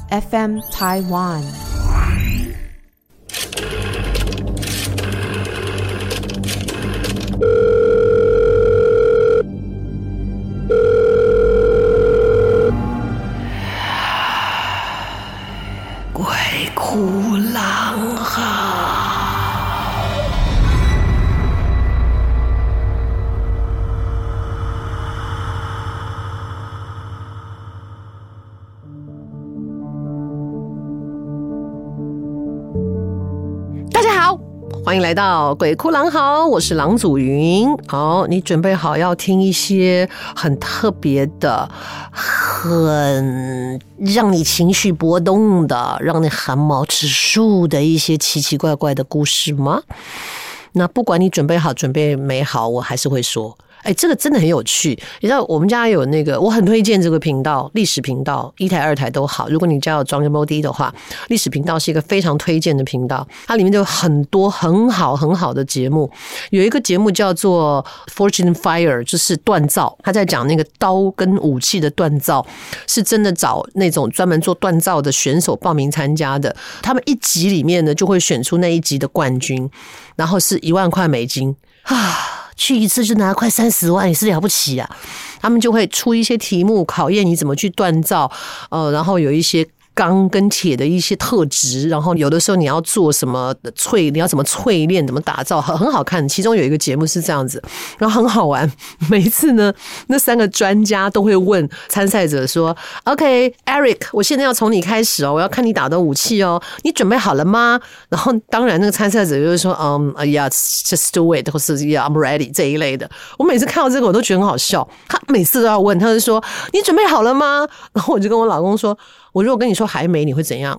FM Taiwan。 鬼哭狼嚎。大家好，欢迎来到鬼哭狼嚎，我是郎祖云。好，你准备好要听一些很特别的、很让你情绪波动的、让你汗毛直竖的一些奇奇怪怪的故事吗？那不管你准备好准备没好，我还是会说。这个真的很有趣。你知道我们家有那个，我很推荐这个频道，历史频道，1台2台都好。如果你家有装 MOD 的话，历史频道是一个非常推荐的频道，它里面就有很多很好的节目。有一个节目叫做 Forging Fire， 就是锻造，他在讲那个刀跟武器的锻造，是真的找那种专门做锻造的选手报名参加的。他们一集里面呢，就会选出那一集的冠军，然后是$10,000啊。去一次就拿快30万，也是了不起啊！他们就会出一些题目考验你怎么去锻造，然后有一些钢跟铁的一些特质，然后有的时候你要做什么你要怎么淬炼，怎么打造，很好看。其中有一个节目是这样子，然后很好玩。每一次呢，那3个专家都会问参赛者说 ：“OK, Eric， 我现在要从你开始哦，我要看你打的武器哦，你准备好了吗？”然后当然那个参赛者就会说：“Yeah, just do it， 或是 Yeah, I'm ready 这一类的。”我每次看到这个我都觉得很好笑。他每次都要问，他就说：“你准备好了吗？”然后我就跟我老公说。我如果跟你说还没，你会怎样？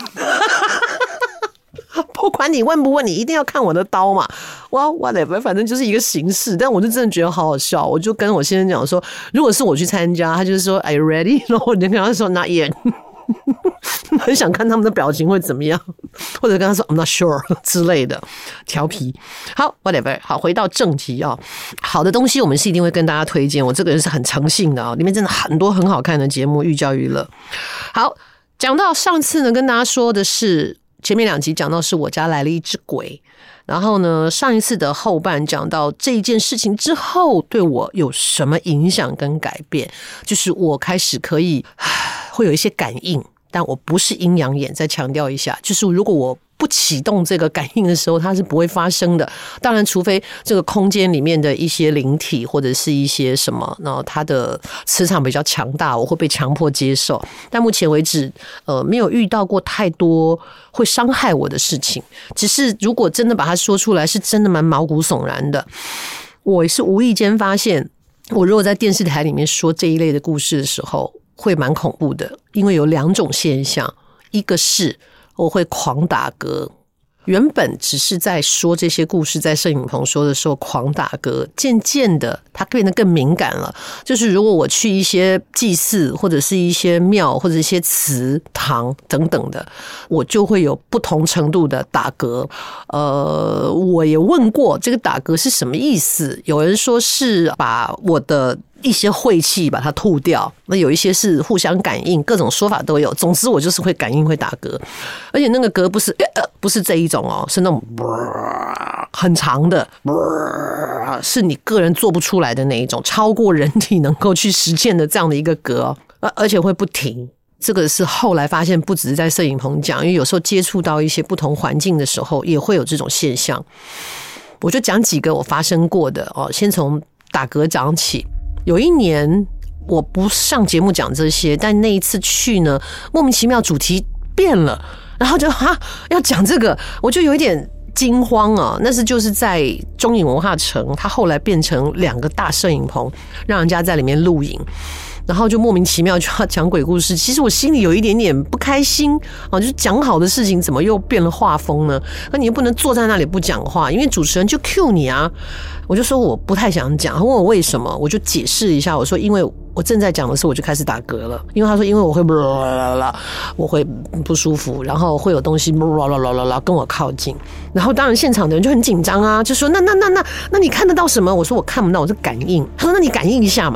不管你问不问，你一定要看我的刀嘛。Well, whatever， 反正就是一个形式。但我就真的觉得好好笑，我就跟我先生讲说，如果是我去参加，他就是说 Are you ready？ 然后我就跟他说 Not yet。很想看他们的表情会怎么样，或者跟他说 I'm not sure 之类的调皮。好 whatever， 好，回到正题啊。好的东西我们是一定会跟大家推荐，我这个人是很诚信的啊，里面真的很多很好看的节目，寓教于乐。好，讲到上次呢，跟大家说的是前面2集讲到是我家来了一只鬼，然后呢，上一次的后半讲到这一件事情之后对我有什么影响跟改变，就是我开始可以会有一些感应，但我不是阴阳眼，再强调一下，就是如果我不启动这个感应的时候，它是不会发生的。当然，除非这个空间里面的一些灵体或者是一些什么，然后它的磁场比较强大，我会被强迫接受。但目前为止，没有遇到过太多会伤害我的事情。只是如果真的把它说出来，是真的蛮毛骨悚然的。我是无意间发现，我如果在电视台里面说这一类的故事的时候，会蛮恐怖的，因为有2种现象，一个是我会狂打嗝，原本只是在说这些故事，在摄影棚说的时候狂打嗝，渐渐的它变得更敏感了。就是如果我去一些祭祀或者是一些庙或者一些祠堂等等的，我就会有不同程度的打嗝。我也问过这个打嗝是什么意思，有人说是把我的一些晦气把它吐掉，那有一些是互相感应，各种说法都有。总之我就是会感应会打嗝，而且那个嗝不是这一种哦，是那种很长的，是你个人做不出来的那一种，超过人体能够去实践的这样的一个嗝，而且会不停。这个是后来发现不只是在摄影棚讲，因为有时候接触到一些不同环境的时候也会有这种现象。我就讲几个我发生过的哦，先从打嗝讲起。有一年我不上节目讲这些，但那一次去呢，莫名其妙主题变了，然后就要讲这个，我就有一点惊慌啊。那是就是在中影文化城，它后来变成2个大摄影棚，让人家在里面录影，然后就莫名其妙就要讲鬼故事。其实我心里有一点点不开心啊，就是讲好的事情怎么又变了画风呢？那你又不能坐在那里不讲话，因为主持人就 cue 你啊。我就说我不太想讲，他问我为什么，我就解释一下，我说因为我正在讲的时候我就开始打嗝了，因为他说因为我会我会不舒服，然后会有东西跟我靠近，然后当然现场的人就很紧张啊，就说那你看得到什么？我说我看不到，我是感应。他说那你感应一下嘛。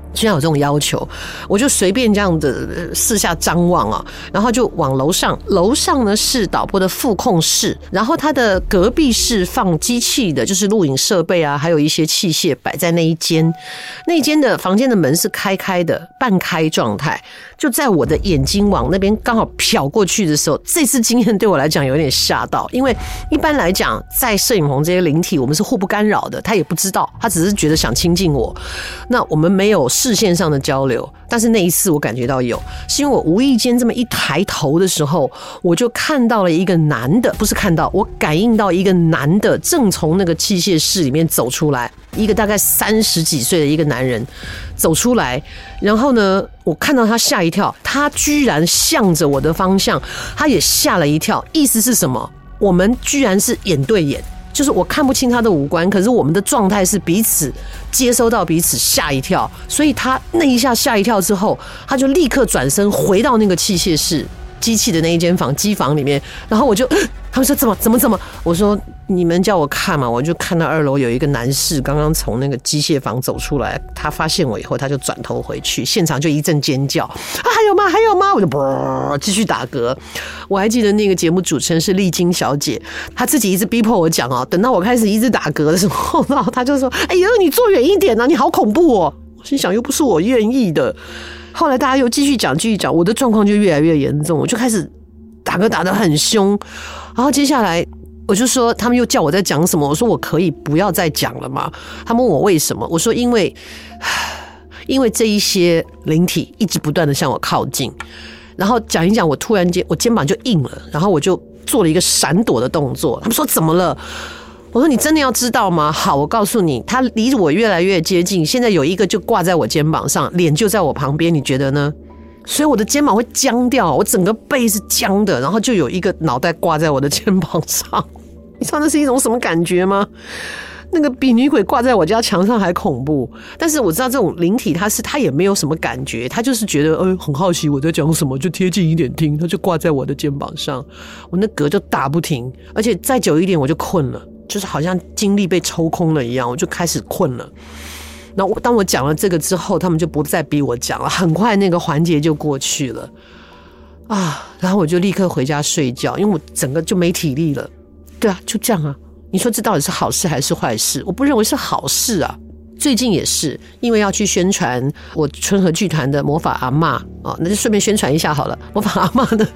居然有这种要求，我就随便这样的四下张望啊，然后就往楼上。楼上呢是导播的副控室，然后它的隔壁是放机器的，就是录影设备啊，还有一些器械摆在那一间。那一间的房间的门是开的，半开状态。就在我的眼睛往那边刚好瞟过去的时候，这次经验对我来讲有点吓到，因为一般来讲，在摄影棚这些灵体，我们是互不干扰的，他也不知道，他只是觉得想亲近我。那我们没有视线上的交流，但是那一次我感觉到有，是因为我无意间这么一抬头的时候，我就看到了一个男的，不是看到，我感应到一个男的正从那个器械室里面走出来，一个大概30几岁的一个男人走出来，然后呢，我看到他吓一跳，他居然向着我的方向，他也吓了一跳，意思是什么？我们居然是眼对眼。就是我看不清他的五官，可是我们的状态是彼此接收到彼此吓一跳，所以他那一下吓一跳之后，他就立刻转身回到那个器械室机器的那一间房机房里面，然后我就他们说怎么，我说你们叫我看嘛，我就看到2楼有一个男士刚刚从那个机械房走出来，他发现我以后他就转头回去，现场就一阵尖叫啊，还有吗？我就继续打嗝。我还记得那个节目主持人是丽晶小姐，她自己一直逼迫我讲哦，等到我开始一直打嗝的时候，然后她就说：“哎呦，你坐远一点啊，你好恐怖哦！”我心想又不是我愿意的。后来大家又继续讲，我的状况就越来越严重，我就开始打嗝打得很凶，然后接下来我就说，他们又叫我在讲什么，我说我可以不要再讲了吗？他们问我为什么，我说因为这一些灵体一直不断的向我靠近，然后讲一讲，我突然间我肩膀就硬了，然后我就做了一个闪躲的动作。他们说怎么了？我说你真的要知道吗？好，我告诉你，他离我越来越接近，现在有一个就挂在我肩膀上，脸就在我旁边，你觉得呢？所以我的肩膀会僵掉，我整个背是僵的，然后就有一个脑袋挂在我的肩膀上。你知道那是一种什么感觉吗？那个比女鬼挂在我家墙上还恐怖。但是我知道这种灵体他也没有什么感觉，他就是觉得很好奇我在讲什么，就贴近一点听，他就挂在我的肩膀上，我那嗝就打不停，而且再久一点我就困了，就是好像精力被抽空了一样，我就开始困了。然后当我讲了这个之后，他们就不再逼我讲了，很快那个环节就过去了啊。然后我就立刻回家睡觉，因为我整个就没体力了。对啊，就这样啊。你说这到底是好事还是坏事？我不认为是好事啊。最近也是因为要去宣传我春和剧团的魔法阿嬷那就顺便宣传一下好了。魔法阿嬷呢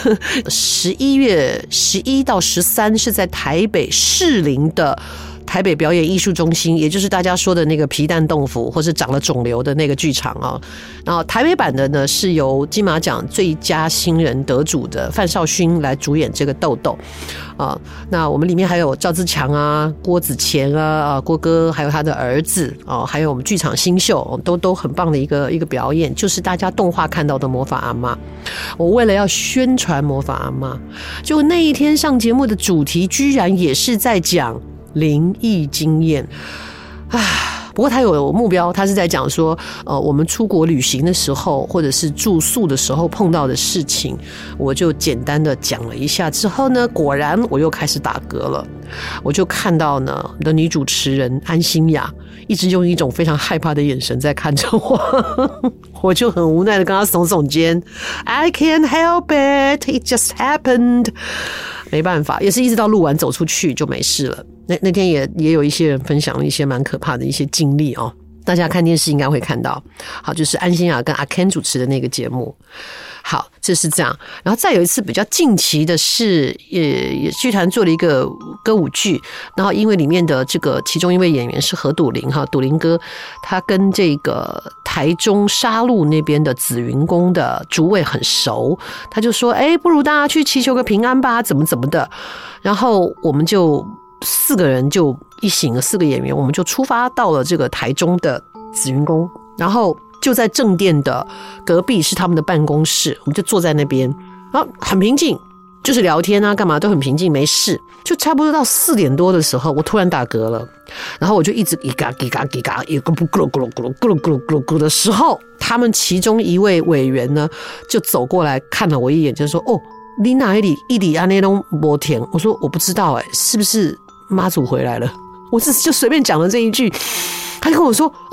11月11到13是在台北士林的台北表演艺术中心，也就是大家说的那个皮蛋豆腐或是长了肿瘤的那个剧场然后台北版的呢是由金马奖最佳新人得主的范少勋来主演这个豆豆那我们里面还有赵自强啊、郭子乾啊、郭哥，还有他的儿子还有我们剧场新秀都很棒的一个表演，就是大家动画看到的魔法阿嬷。我为了要宣传魔法阿嬷，就那一天上节目的主题居然也是在讲灵异经验不过他有目标，他是在讲说我们出国旅行的时候或者是住宿的时候碰到的事情，我就简单的讲了一下之后呢，果然我又开始打嗝了。我就看到呢我的女主持人安心雅一直用一种非常害怕的眼神在看着我我就很无奈的跟她耸耸肩 I can't help it, it just happened。 没办法，也是一直到录完走出去就没事了。那天也有一些人分享了一些蛮可怕的一些经历大家看电视应该会看到。好，就是安心雅跟阿 Ken 主持的那个节目。好，这是这样。然后再有一次比较近期的是也剧团做了一个歌舞剧，然后因为里面的这个其中一位演员是何笃林笃林哥，他跟这个台中沙鹿那边的紫云宫的主委很熟，他就说不如大家去祈求个平安吧，怎么的。然后我们就4个人就一行4个演员，我们就出发到了这个台中的紫云宫，然后就在正殿的隔壁是他们的办公室，我们就坐在那边，然后很平静，就是聊天啊干嘛都很平静没事。就差不多到4点多的时候，我突然打嗝了，然后我就一直叽嘎叽嘎叽嘎，咕噜咕噜咕噜咕噜咕噜咕噜咕噜咕噜的时候，他们其中一位委员呢就走过来看了我一眼，就说你哪里一里安内拢没甜？我说我不知道是不是妈祖回来了？我就随便讲了这一句，他就跟我说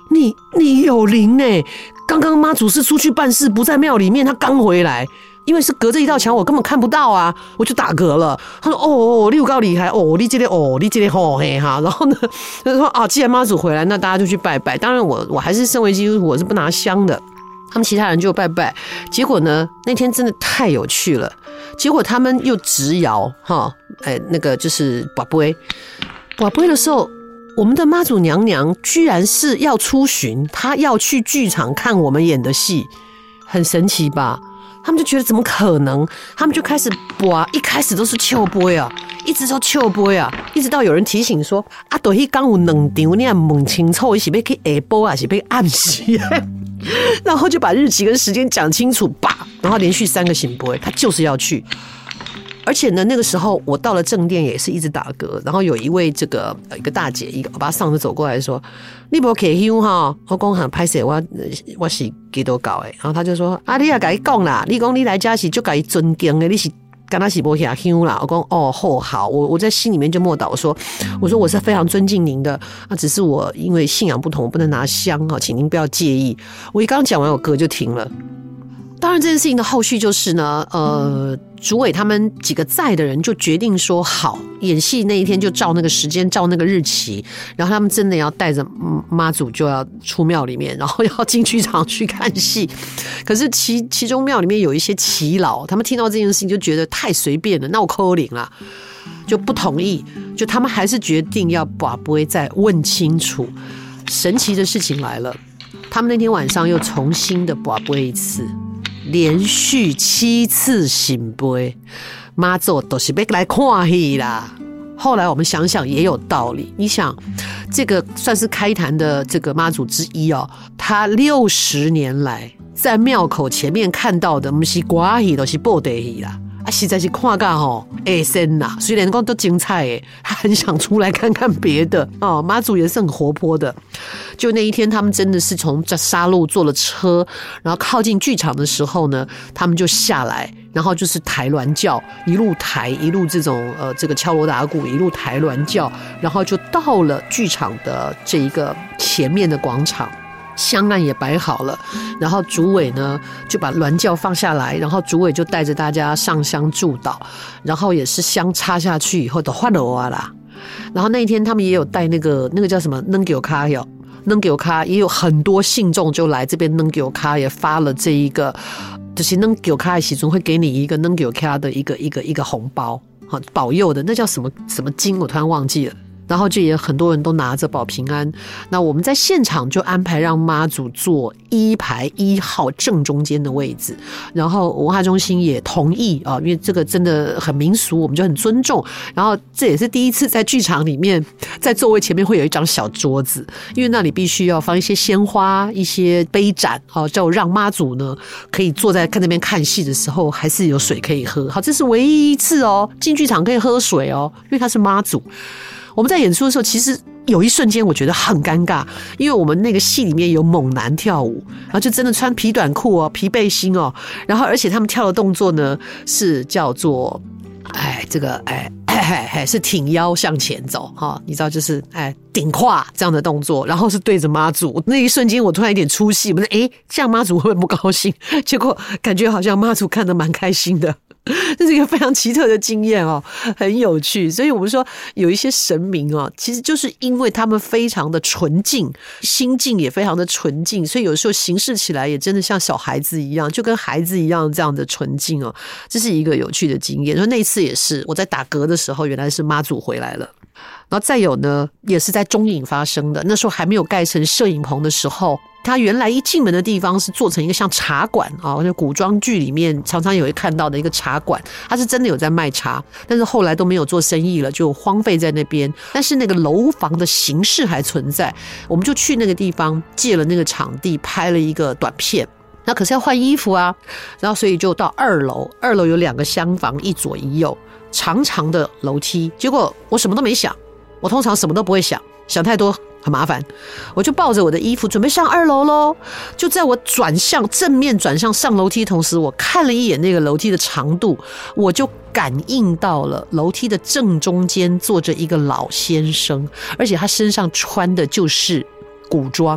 你有灵欸，刚刚妈祖是出去办事，不在庙里面，他刚回来。因为是隔着一道墙，我根本看不到啊，我就打嗝了。他说：“哦，你有够厉害哦，你这个吼嘿哈。”然后呢，他说：“啊，既然妈祖回来，那大家就去拜拜。当然我还是身为基督徒，我是不拿香的。他们其他人就拜拜。结果呢，那天真的太有趣了。结果他们又直摇哈，那个就是拔杯的时候，我们的妈祖娘娘居然是要出巡，她要去剧场看我们演的戏，很神奇吧？他们就觉得怎么可能？他们就开始拔，一开始都是笑杯啊，一直都笑杯啊，一直到有人提醒说：“啊，对，迄刚有2场，你要问清楚，伊是要去下晡还是要暗时？”然后就把日期跟时间讲清楚，吧，然后连续3个醒杯，他就是要去。而且呢，那个时候我到了正殿也是一直打嗝，然后有一位一个大姐，一个欧巴桑就走过来说：“你不可以休哈，我讲很拍摄，我是基督教的。”然后他就说：“啊，你也跟他讲啦，你讲你来家是就给他尊敬的，你是跟他是不下休啦。”我讲哦，好，我在心里面就默祷说：“我说我是非常尊敬您的啊，只是我因为信仰不同，我不能拿香哈，请您不要介意。”我一刚讲完，我嗝就停了。当然，这件事情的后续就是呢，主委他们几个在的人就决定说，好，演戏那一天就照那个时间，照那个日期，然后他们真的要带着妈祖就要出庙里面，然后要进剧场去看戏。可是其中庙里面有一些耆老，他们听到这件事情就觉得太随便了，那我扣零啦，就不同意，就他们还是决定要把不会再问清楚。神奇的事情来了，他们那天晚上又重新的把不会一次。连续7次醒杯，妈祖都是要来看戏啦。后来我们想想也有道理，你想，这个算是开坛的这个妈祖之一哦，他60年来在庙口前面看到的，不是歌戏，都是布袋戏啦。啊，实在是看到吼会生啦，虽然讲都精彩诶，他很想出来看看别的哦。妈祖也是很活泼的，就那一天，他们真的是从沙鹿坐了车，然后靠近剧场的时候呢，他们就下来，然后就是抬銮轿，一路抬，一路这种这个敲锣打鼓，一路抬銮轿，然后就到了剧场的这一个前面的广场。香案也摆好了，然后主委呢就把銮轿放下来，然后主委就带着大家上香祝祷，然后也是香插下去以后都换了我啦。然后那一天他们也有带那个叫什么能给我卡哟，能给我卡也有很多信众就来这边能给我卡也发了这一个，就是能给我卡的时候会给你一个能给我卡的一个红包，好保佑的，那叫什么经我突然忘记了。然后就也很多人都拿着保平安，那我们在现场就安排让妈祖坐1排1号正中间的位置，然后文化中心也同意啊，因为这个真的很民俗，我们就很尊重。然后这也是第一次在剧场里面，在座位前面会有一张小桌子，因为那里必须要放一些鲜花、一些杯盏啊，就让妈祖呢可以坐在那边看戏的时候还是有水可以喝。好，这是唯一一次哦，进剧场可以喝水哦，因为他是妈祖。我们在演出的时候，其实有一瞬间我觉得很尴尬，因为我们那个戏里面有猛男跳舞，然后就真的穿皮短裤哦、皮背心哦，然后而且他们跳的动作呢是叫做是挺腰向前走哈，你知道就是顶胯这样的动作，然后是对着妈祖。那一瞬间我突然有点出戏，我说这样妈祖会不会不高兴？结果感觉好像妈祖看得蛮开心的。这是一个非常奇特的经验哦，很有趣。所以我们说有一些神明哦，其实就是因为他们非常的纯净，心境也非常的纯净，所以有时候行事起来也真的像小孩子一样，就跟孩子一样这样的纯净哦。这是一个有趣的经验。那一次也是我在打嗝的时候，原来是妈祖回来了。然后再有呢，也是在中影发生的，那时候还没有盖成摄影棚的时候，它原来一进门的地方是做成一个像茶馆啊，就古装剧里面常常也会看到的一个茶馆，它是真的有在卖茶，但是后来都没有做生意了，就荒废在那边。但是那个楼房的形式还存在，我们就去那个地方借了那个场地拍了一个短片。那可是要换衣服啊，然后所以就到2楼，有2个厢房，一左一右，长长的楼梯。结果我什么都没想，我通常什么都不会想太多很麻烦，我就抱着我的衣服准备上2楼咯。就在我正面转向上楼梯的同时，我看了一眼那个楼梯的长度，我就感应到了楼梯的正中间坐着一个老先生，而且他身上穿的就是古装。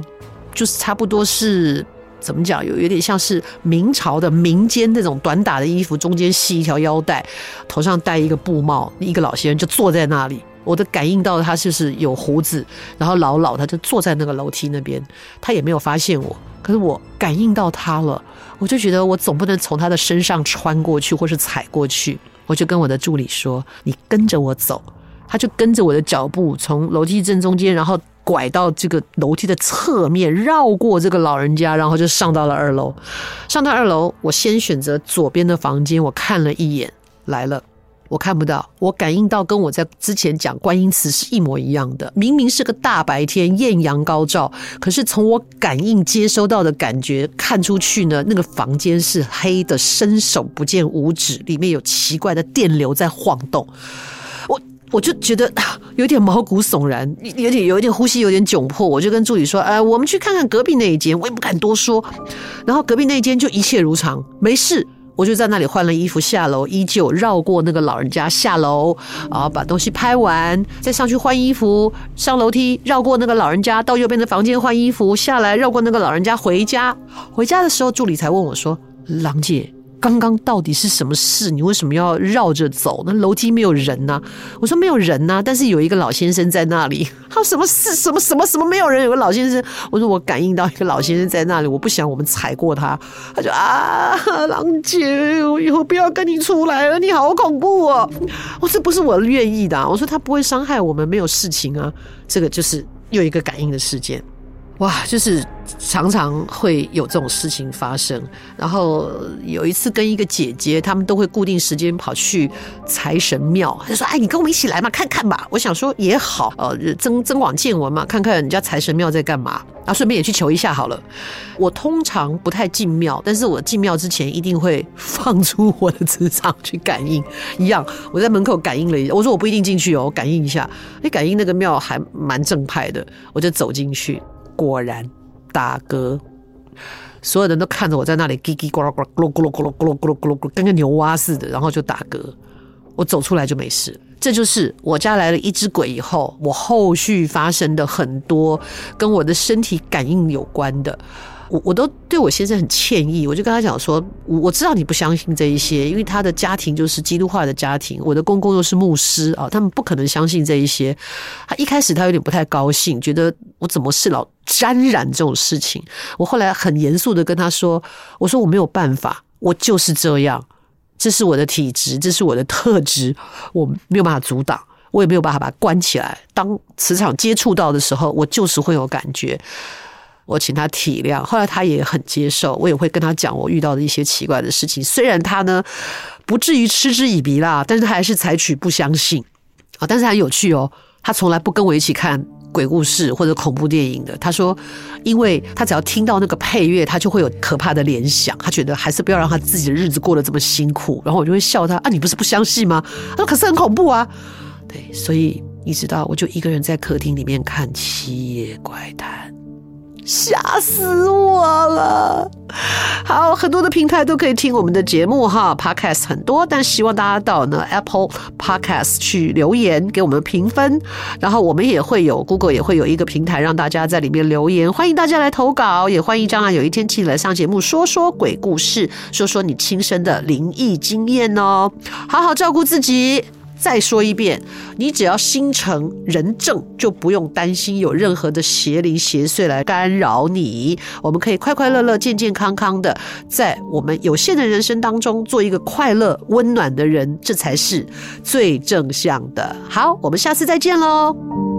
就是差不多是怎么讲，有点像是明朝的民间那种短打的衣服，中间系一条腰带，头上戴一个布帽，一个老先生就坐在那里。我的感应到他就是有胡子，然后老他就坐在那个楼梯那边，他也没有发现我，可是我感应到他了，我就觉得我总不能从他的身上穿过去或是踩过去，我就跟我的助理说，你跟着我走。他就跟着我的脚步从楼梯正中间，然后拐到这个楼梯的侧面，绕过这个老人家，然后就上到了2楼。上到2楼，我先选择左边的房间，我看了一眼，来了。我看不到，我感应到跟我在之前讲观音祠是一模一样的，明明是个大白天，艳阳高照，可是从我感应接收到的感觉看出去呢，那个房间是黑的，伸手不见五指，里面有奇怪的电流在晃动。我就觉得有点毛骨悚然，有一点呼吸有点窘迫，我就跟助理说，我们去看看隔壁那一间，我也不敢多说。然后隔壁那一间就一切如常，没事。我就在那里换了衣服下楼，依旧绕过那个老人家下楼，把东西拍完，再上去换衣服，上楼梯绕过那个老人家到右边的房间换衣服，下来绕过那个老人家回家。回家的时候，助理才问我说：“郎姐，刚刚到底是什么事？你为什么要绕着走？那楼梯没有人啊。”我说没有人啊，但是有一个老先生在那里。他说什么事？什么没有人？有个老先生。我说我感应到一个老先生在那里，我不想我们踩过他。他就郎姐，我以后不要跟你出来了，你好恐怖哦！我说这不是我愿意的我说他不会伤害我们，没有事情啊。这个就是又一个感应的事件。哇，就是常常会有这种事情发生。然后有一次跟一个姐姐，他们都会固定时间跑去财神庙，她就说：“你跟我们一起来嘛，看看吧。”我想说也好，增广见闻嘛，看看人家财神庙在干嘛，然后顺便也去求一下好了。我通常不太进庙，但是我进庙之前一定会放出我的磁场去感应。一样，我在门口感应了一下，我说我不一定进去我感应一下。感应那个庙还蛮正派的，我就走进去。果然打嗝，所有人都看着我在那里叽叽呱呱咕噜咕噜咕噜咕噜咕噜咕噜咕噜，跟个牛蛙似的，然后就打嗝。我走出来就没事。这就是我家来了一只鬼以后，我后续发生的很多跟我的身体感应有关的。我都对我先生很歉意，我就跟他讲说，我知道你不相信这一些，因为他的家庭就是基督化的家庭，我的公公又是牧师他们不可能相信这一些。他一开始他有点不太高兴，觉得我怎么是老沾染这种事情。我后来很严肃的跟他说，我说我没有办法，我就是这样，这是我的体质，这是我的特质，我没有办法阻挡，我也没有办法把它关起来。当磁场接触到的时候，我就是会有感觉。我请他体谅，后来他也很接受，我也会跟他讲我遇到的一些奇怪的事情。虽然他呢不至于嗤之以鼻啦，但是他还是采取不相信但是很有趣他从来不跟我一起看鬼故事或者恐怖电影的。他说因为他只要听到那个配乐，他就会有可怕的联想，他觉得还是不要让他自己的日子过得这么辛苦。然后我就会笑他你不是不相信吗？他说可是很恐怖啊。对，所以你知道，我就一个人在客厅里面看《七夜怪谈》，吓死我了。好，很多的平台都可以听我们的节目Podcast 很多，但希望大家到Apple Podcast 去留言给我们评分，然后我们也会有 Google 也会有一个平台让大家在里面留言，欢迎大家来投稿，也欢迎将来有一天起来上节目说说鬼故事，说说你亲身的灵异经验好好照顾自己。再说一遍，你只要心诚人正，就不用担心有任何的邪灵邪祟来干扰你。我们可以快快乐乐健健康康的在我们有限的人生当中做一个快乐温暖的人，这才是最正向的。好，我们下次再见咯。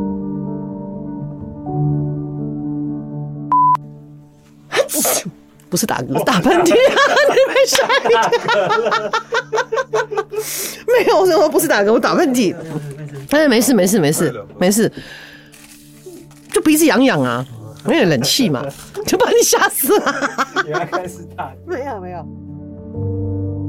不是打嗝，打喷嚏你没吓一跳没有，我不是打嗝，我打喷嚏。没事，就鼻子痒痒啊，没有冷气嘛，就把你吓死了。 原来开始打， 没有。